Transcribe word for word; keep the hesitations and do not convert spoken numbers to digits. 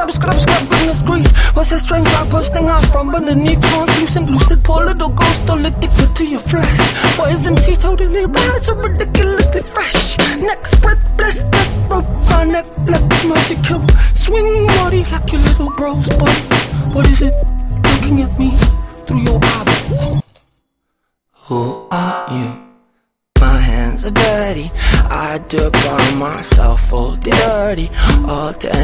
scrub, scrub, scrub, goodness grief. What's that strange light bursting out from underneath? Translucent, lucid, poor little ghost, all addicted to your flesh. Why is M C totally right, so ridiculously fresh? Next breath, bless death, rope my neck, let's mercy kill. Swing body like your little bro's body. What is it looking at me through your eyeballs? Who are you? My hands are dirty, I do it by myself, all dirty, all day.